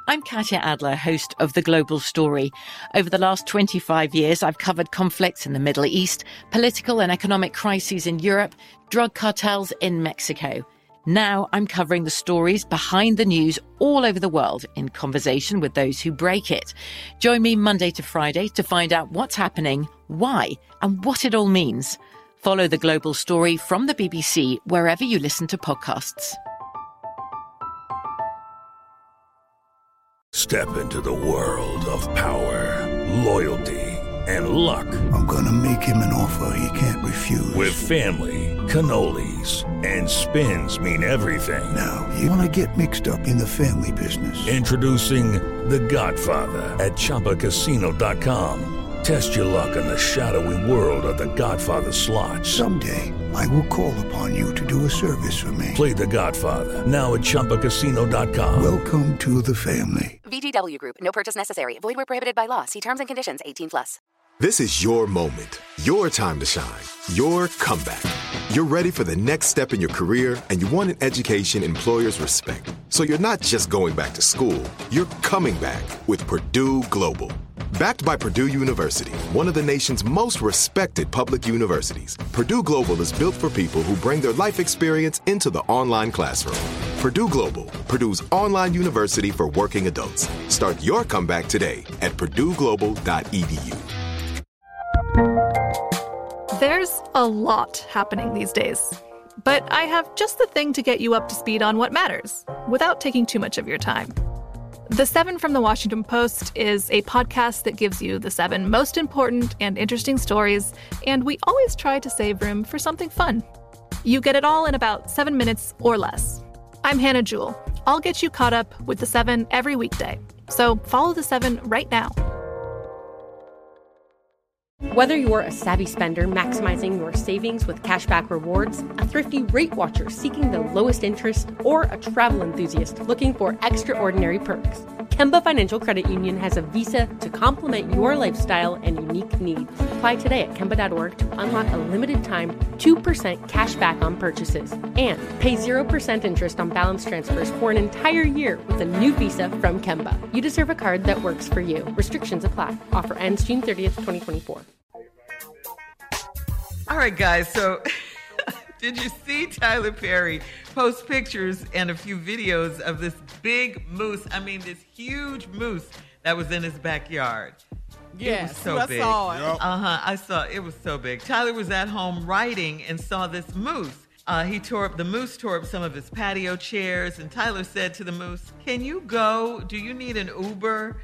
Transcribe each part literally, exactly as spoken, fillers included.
I'm Katya Adler, host of The Global Story. Over the last twenty-five years, I've covered conflicts in the Middle East, political and economic crises in Europe, drug cartels in Mexico. Now I'm covering the stories behind the news all over the world in conversation with those who break it. Join me Monday to Friday to find out what's happening, why, and what it all means. Follow The Global Story from the B B C wherever you listen to podcasts. Step into the world of power, loyalty, and luck. I'm gonna make him an offer he can't refuse. With family, cannolis, and spins mean everything. Now, you wanna get mixed up in the family business. Introducing The Godfather at Chumba Casino dot com. Test your luck in the shadowy world of The Godfather slot. Someday, I will call upon you to do a service for me. Play The Godfather, now at Chumba Casino dot com. Welcome to the family. V G W Group. No purchase necessary. Void where prohibited by law. See terms and conditions. eighteen plus. This is your moment, your time to shine, your comeback. You're ready for the next step in your career, and you want an education employers respect. So you're not just going back to school, you're coming back with Purdue Global. Backed by Purdue University, one of the nation's most respected public universities, Purdue Global is built for people who bring their life experience into the online classroom. Purdue Global, Purdue's online university for working adults. Start your comeback today at purdue global dot e d u. There's a lot happening these days, but I have just the thing to get you up to speed on what matters without taking too much of your time. The Seven from the Washington Post is a podcast that gives you the seven most important and interesting stories, and we always try to save room for something fun. You get it all in about seven minutes or less. I'm Hannah Jewell. I'll get you caught up with the seven every weekday. So follow the seven right now. Whether you're a savvy spender maximizing your savings with cashback rewards, a thrifty rate watcher seeking the lowest interest, or a travel enthusiast looking for extraordinary perks, Kemba Financial Credit Union has a visa to complement your lifestyle and unique needs. Apply today at Kemba dot org to unlock a limited time two percent cash back on purchases and pay zero percent interest on balance transfers for an entire year with a new visa from Kemba. You deserve a card that works for you. Restrictions apply. Offer ends June thirtieth, twenty twenty-four. All right, guys, so did you see Tyler Perry post pictures and a few videos of this big moose? I mean, this huge moose that was in his backyard. Yes, it was so I big. saw it. Yep. Uh-huh, I saw it. It was so big. Tyler was at home writing and saw this moose. Uh, he tore up, the moose tore up some of his patio chairs, and Tyler said to the moose, "Can you go? Do you need an Uber?"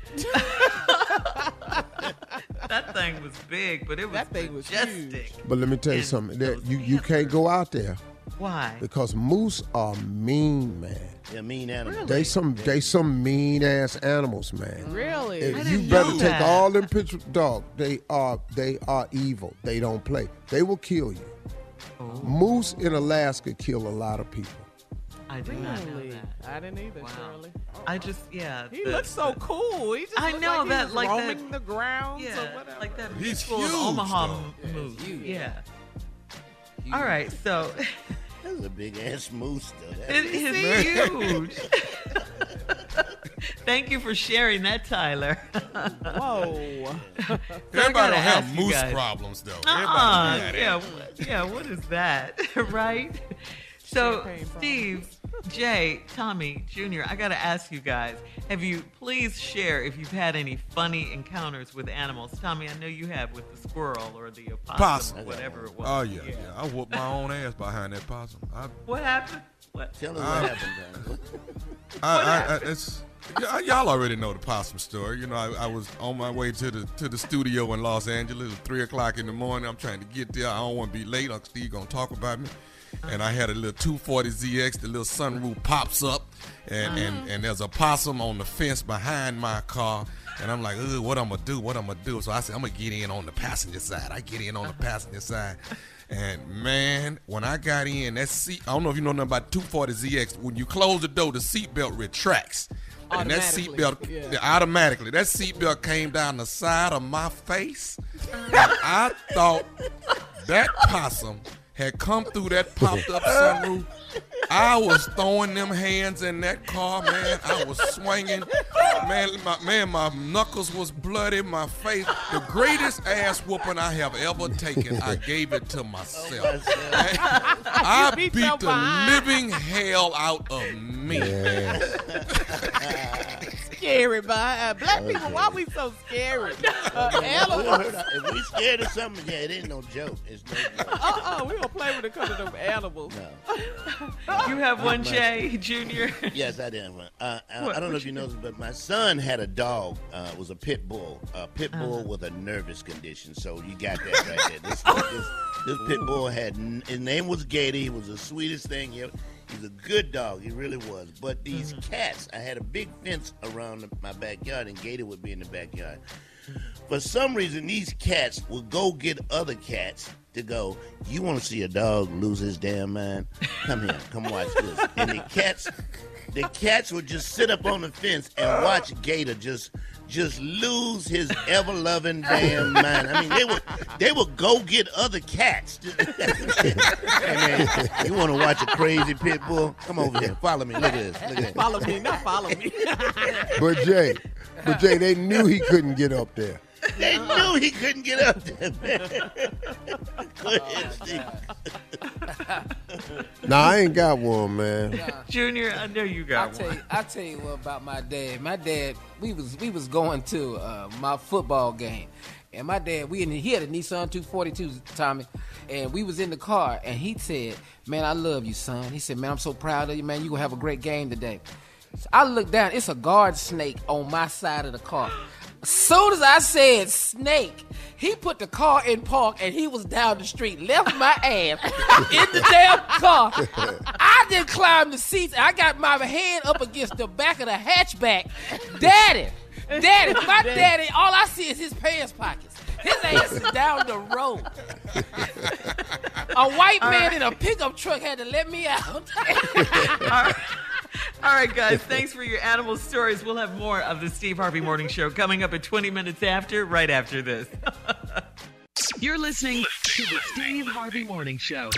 That thing was big, but it was that thing was majestic. huge. But let me tell you something. That you, you can't go out there. Why? Because moose are mean, man. They're mean animals. Really? They some they some mean ass animals, man. Really? If I you didn't better know take that. all them pictures, dog. They are they are evil. They don't play. They will kill you. Oh. Moose in Alaska kill a lot of people. I did not know Really? that. I didn't either, Wow. Shirley. I just, yeah. He the- looks so the- cool. He just I looked know like that, he was like that- roaming the grounds or Yeah, whatever. like that He's beautiful huge, Omaha though. m- Yeah, moose. he's huge. Yeah. Huge. All right, so That's a big ass moose, though. That's it is huge. Thank you for sharing that, Tyler. Whoa. Everybody gotta don't have ask you moose guys. problems, though. Uh-uh. Everybody had Yeah, it. what- yeah, what is that? Right? So, Champagne problem. Steve, Jay, Tommy, Junior, I got to ask you guys, have you, please share if you've had any funny encounters with animals. Tommy, I know you have with the squirrel or the opossum, Possum. or whatever it was. Oh, yeah, yeah. I whooped my own ass behind that possum. I, What happened? What? Tell us Uh, what happened, John. I, I, I, it's, y- y'all already know the possum story. You know, I, I was on my way to the to the studio in Los Angeles at three o'clock in the morning. I'm trying to get there. I don't want to be late. Uncle Steve gonna talk about me. And I had a little two forty Z X. The little sunroof pops up, and, Uh-huh. and, and there's a possum on the fence behind my car. And I'm like, ugh, what I'm gonna do? What I'm gonna do? So I said, I'm gonna get in on the passenger side. I get in on the passenger side. And man, when I got in, that seat, I don't know if you know nothing about two forty Z X. When you close the door, the seatbelt retracts. And that Automatically, seatbelt, yeah. automatically, that seatbelt came down the side of my face. And I thought that possum had come through that popped up sunroof, I was throwing them hands in that car, man. I was swinging. Man, my, man, my knuckles was bloody, my face. The greatest ass whooping I have ever taken, I gave it to myself. I beat the living hell out of me. Yeah. Scary, boy. Uh, black okay. people, why we so scary? Uh, animals. If we scared of something, yeah, it ain't no joke. It's no joke. Uh-uh, we don't play when it comes to them animals. No. You have one, Jay, Junior? Yes, I did. Uh, I, I don't know if you know this, but my son had a dog. Uh, it was a pit bull. A pit bull uh-huh. with a nervous condition. So you got that right there. This, this, this pit bull had, his name was Gator. He was the sweetest thing ever. He's a good dog. He really was. But these mm-hmm. cats, I had a big fence around the, my backyard, and Gator would be in the backyard. For some reason, these cats would go get other cats to go, you want to see a dog lose his damn mind? Come here. Come watch this. And the cats, the cats would just sit up on the fence and watch Gator just just lose his ever-loving damn mind. I mean, they would they would go get other cats. Hey, man, you want to watch a crazy pit bull? Come over here. Follow me. Look at this. Look at this. Follow me. Not follow me. But, Jay, but Jay, they knew he couldn't get up there. They knew he couldn't get up there, man. Go ahead, Steve. Nah, I ain't got one, man. Nah. Junior, I know you got I'll tell one. You, I'll tell you what about my dad. My dad, we was we was going to uh, my football game. And my dad, we in, he had a Nissan two forty-two, Tommy, and we was in the car, and he said, man, I love you, son. He said, man, I'm so proud of you, man. You going to have a great game today. So I looked down. It's a guard snake on my side of the car. As soon as I said snake, he put the car in park and he was down the street, left my ass in the damn car. I didn't climb the seats. I got my hand up against the back of the hatchback. Daddy, daddy, my daddy, all I see is his pants pockets. His ass is down the road. A white man in a pickup truck had to let me out. All right. All right, guys, thanks for your animal stories. We'll have more of the Steve Harvey Morning Show coming up at twenty minutes after, right after this. You're listening to the Steve Harvey Morning Show.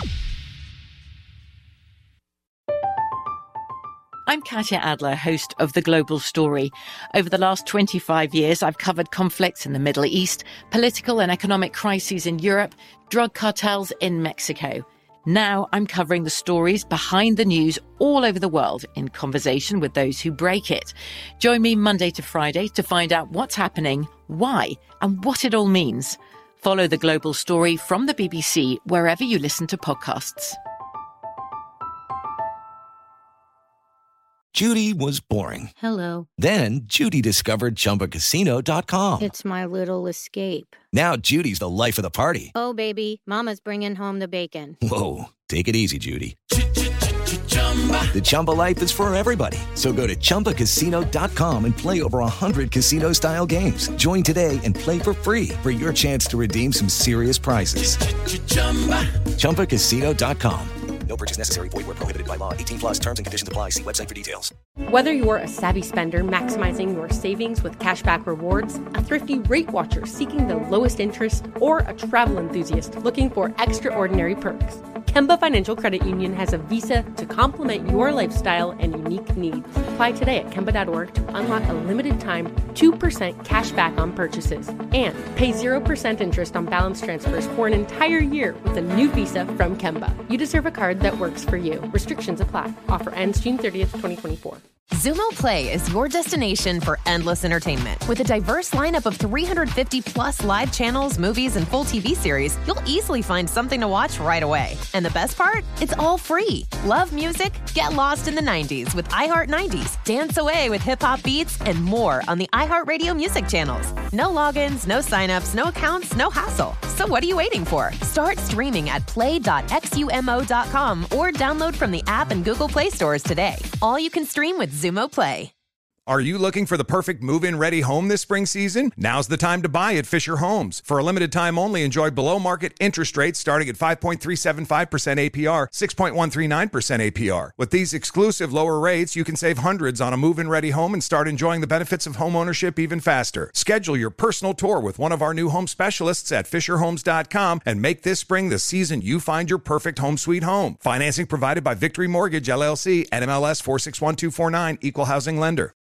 I'm Katya Adler, host of The Global Story. Over the last twenty-five years, I've covered conflicts in the Middle East, political and economic crises in Europe, drug cartels in Mexico. Now I'm covering the stories behind the news all over the world in conversation with those who break it. Join me Monday to Friday to find out what's happening, why, and what it all means. Follow The Global Story from the B B C wherever you listen to podcasts. Judy was boring. Hello. Then Judy discovered Chumba Casino dot com. It's my little escape. Now Judy's the life of the party. Oh, baby, mama's bringing home the bacon. Whoa, take it easy, Judy. The Chumba life is for everybody. So go to Chumba Casino dot com and play over one hundred casino-style games. Join today and play for free for your chance to redeem some serious prizes. Chumba Casino dot com. No purchase necessary. Void where prohibited by law. eighteen plus terms and conditions apply. See website for details. Whether you're a savvy spender maximizing your savings with cashback rewards, a thrifty rate watcher seeking the lowest interest, or a travel enthusiast looking for extraordinary perks, Kemba Financial Credit Union has a visa to complement your lifestyle and unique needs. Apply today at Kemba dot org to unlock a limited time two percent cash back on purchases and pay zero percent interest on balance transfers for an entire year with a new visa from Kemba. You deserve a card that works for you. Restrictions apply. Offer ends June thirtieth, twenty twenty-four. Xumo Play is your destination for endless entertainment. With a diverse lineup of three hundred fifty plus live channels, movies, and full T V series, you'll easily find something to watch right away. And the best part? It's all free. Love music? Get lost in the nineties with iHeart nineties. Dance away with hip-hop beats and more on the iHeartRadio music channels. No logins, no signups, no accounts, no hassle. So what are you waiting for? Start streaming at play dot xumo dot com or download from the app and Google Play stores today. All you can stream with Xumo Play. Are you looking for the perfect move-in ready home this spring season? Now's the time to buy at Fisher Homes. For a limited time only, enjoy below-market interest rates starting at five point three seven five percent A P R, six point one three nine percent A P R. With these exclusive lower rates, you can save hundreds on a move-in ready home and start enjoying the benefits of home ownership even faster. Schedule your personal tour with one of our new home specialists at fisher homes dot com and make this spring the season you find your perfect home sweet home. Financing provided by Victory Mortgage, L L C, N M L S four six one two four nine, Equal Housing Lender.